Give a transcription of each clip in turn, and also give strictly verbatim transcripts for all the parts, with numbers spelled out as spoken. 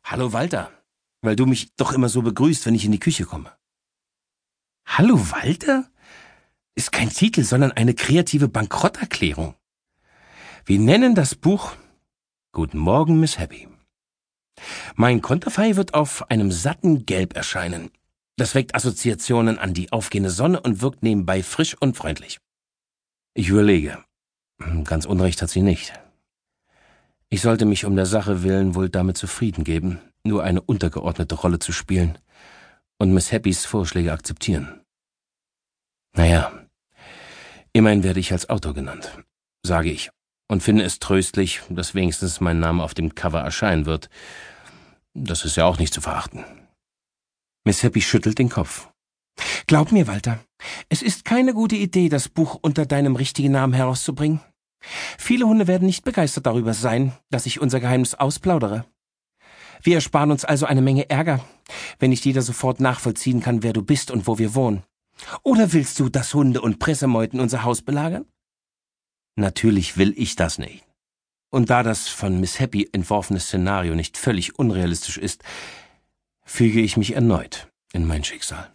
Hallo Walter, weil du mich doch immer so begrüßt, wenn ich in die Küche komme. Hallo Walter? Ist kein Titel, sondern eine kreative Bankrotterklärung. Wir nennen das Buch Guten Morgen, Miss Happy. Mein Konterfei wird auf einem satten Gelb erscheinen. Das weckt Assoziationen an die aufgehende Sonne und wirkt nebenbei frisch und freundlich. Ich überlege. Ganz Unrecht hat sie nicht. Ich sollte mich um der Sache willen wohl damit zufrieden geben, nur eine untergeordnete Rolle zu spielen und Miss Happys Vorschläge akzeptieren. Naja, immerhin werde ich als Autor genannt, sage ich, und finde es tröstlich, dass wenigstens mein Name auf dem Cover erscheinen wird. Das ist ja auch nicht zu verachten. Miss Happy schüttelt den Kopf. Glaub mir, Walter, es ist keine gute Idee, das Buch unter deinem richtigen Namen herauszubringen. Viele Hunde werden nicht begeistert darüber sein, dass ich unser Geheimnis ausplaudere. Wir ersparen uns also eine Menge Ärger, wenn nicht jeder sofort nachvollziehen kann, wer du bist und wo wir wohnen. Oder willst du, dass Hunde und Pressemeuten unser Haus belagern? Natürlich will ich das nicht. Und da das von Miss Happy entworfene Szenario nicht völlig unrealistisch ist, füge ich mich erneut in mein Schicksal.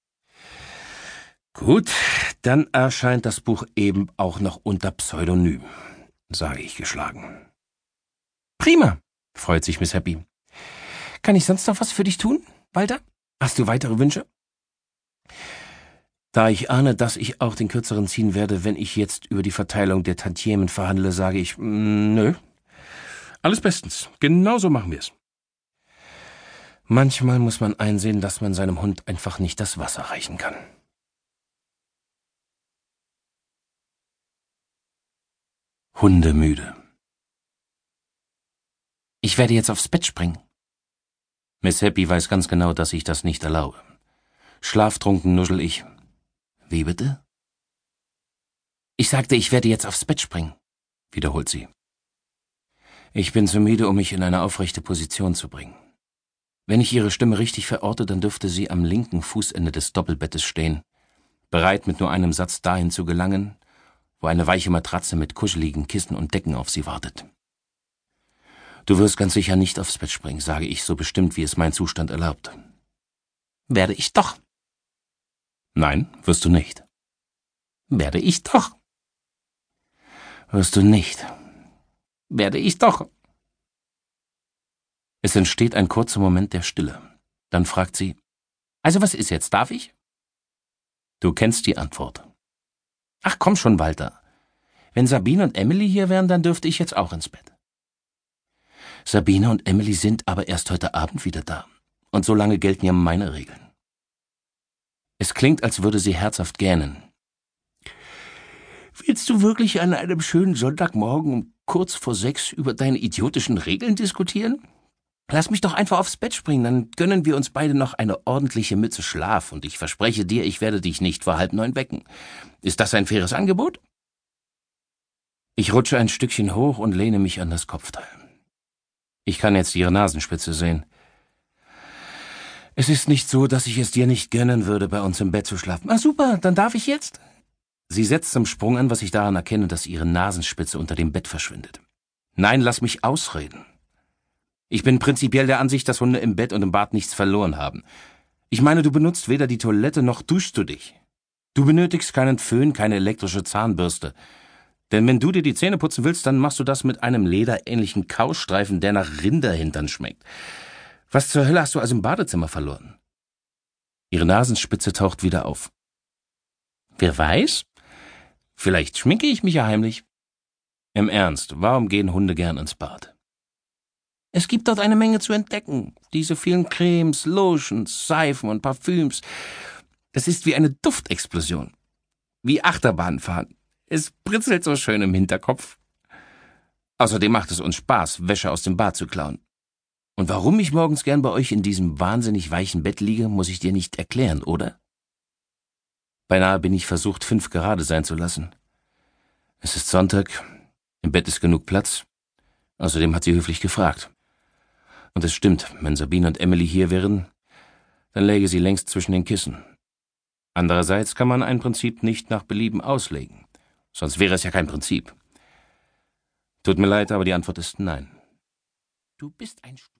Gut, dann erscheint das Buch eben auch noch unter Pseudonym, sage ich geschlagen. Prima, freut sich Miss Happy. Kann ich sonst noch was für dich tun, Walter? Hast du weitere Wünsche? Da ich ahne, dass ich auch den Kürzeren ziehen werde, wenn ich jetzt über die Verteilung der Tantiemen verhandle, sage ich, nö. Alles bestens, genau so machen wir es. Manchmal muss man einsehen, dass man seinem Hund einfach nicht das Wasser reichen kann. Hundemüde. Ich werde jetzt aufs Bett springen. Miss Happy weiß ganz genau, dass ich das nicht erlaube. Schlaftrunken nuschel ich. Wie bitte? Ich sagte, ich werde jetzt aufs Bett springen, wiederholt sie. Ich bin zu müde, um mich in eine aufrechte Position zu bringen. Wenn ich ihre Stimme richtig verorte, dann dürfte sie am linken Fußende des Doppelbettes stehen, bereit mit nur einem Satz dahin zu gelangen, wo eine weiche Matratze mit kuscheligen Kissen und Decken auf sie wartet. Du wirst ganz sicher nicht aufs Bett springen, sage ich so bestimmt, wie es mein Zustand erlaubt. Werde ich doch. Nein, wirst du nicht. Werde ich doch. Wirst du nicht. Werde ich doch. Es entsteht ein kurzer Moment der Stille. Dann fragt sie, also was ist jetzt, darf ich? Du kennst die Antwort. Ach komm schon, Walter. Wenn Sabine und Emily hier wären, dann dürfte ich jetzt auch ins Bett. Sabine und Emily sind aber erst heute Abend wieder da. Und so lange gelten ja meine Regeln. Es klingt, als würde sie herzhaft gähnen. Willst du wirklich an einem schönen Sonntagmorgen um kurz vor sechs über deine idiotischen Regeln diskutieren? Lass mich doch einfach aufs Bett springen, dann gönnen wir uns beide noch eine ordentliche Mütze Schlaf und ich verspreche dir, ich werde dich nicht vor halb neun wecken. Ist das ein faires Angebot? Ich rutsche ein Stückchen hoch und lehne mich an das Kopfteil. Ich kann jetzt ihre Nasenspitze sehen. Es ist nicht so, dass ich es dir nicht gönnen würde, bei uns im Bett zu schlafen. Ah, super, dann darf ich jetzt? Sie setzt zum Sprung an, was ich daran erkenne, dass ihre Nasenspitze unter dem Bett verschwindet. Nein, lass mich ausreden. Ich bin prinzipiell der Ansicht, dass Hunde im Bett und im Bad nichts verloren haben. Ich meine, du benutzt weder die Toilette noch duschst du dich. Du benötigst keinen Föhn, keine elektrische Zahnbürste. Denn wenn du dir die Zähne putzen willst, dann machst du das mit einem lederähnlichen Kaustreifen, der nach Rinderhintern schmeckt. Was zur Hölle hast du also im Badezimmer verloren? Ihre Nasenspitze taucht wieder auf. Wer weiß? Vielleicht schminke ich mich ja heimlich. Im Ernst, warum gehen Hunde gern ins Bad? Es gibt dort eine Menge zu entdecken. Diese vielen Cremes, Lotions, Seifen und Parfüms. Das ist wie eine Duftexplosion. Wie Achterbahnfahren. Es britzelt so schön im Hinterkopf. Außerdem macht es uns Spaß, Wäsche aus dem Bad zu klauen. Und warum ich morgens gern bei euch in diesem wahnsinnig weichen Bett liege, muss ich dir nicht erklären, oder? Beinahe bin ich versucht, fünf gerade sein zu lassen. Es ist Sonntag, im Bett ist genug Platz. Außerdem hat sie höflich gefragt. Und es stimmt, wenn Sabine und Emily hier wären, dann läge sie längst zwischen den Kissen. Andererseits kann man ein Prinzip nicht nach Belieben auslegen. Sonst wäre es ja kein Prinzip. Tut mir leid, aber die Antwort ist nein. Du bist ein